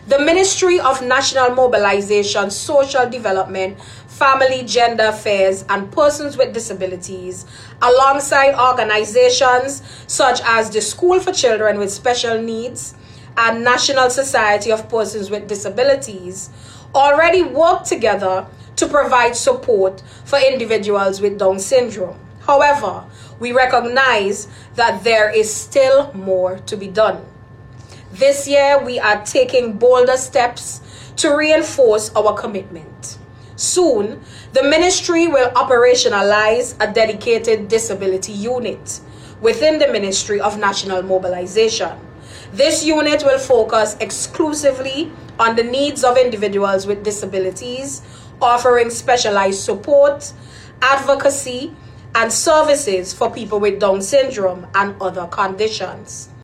the Ministry of National Mobilization, Social Development, Family, Gender Affairs, and Persons with Disabilities, alongside organizations such as the School for Children with Special Needs and National Society of Persons with Disabilities, already work together to provide support for individuals with Down syndrome. However, we recognize that there is still more to be done. This year, we are taking bolder steps to reinforce our commitment. Soon, the ministry will operationalize a dedicated disability unit within the Ministry of National Mobilization. This unit will focus exclusively on the needs of individuals with disabilities, offering specialized support, advocacy, and services for people with Down syndrome and other conditions.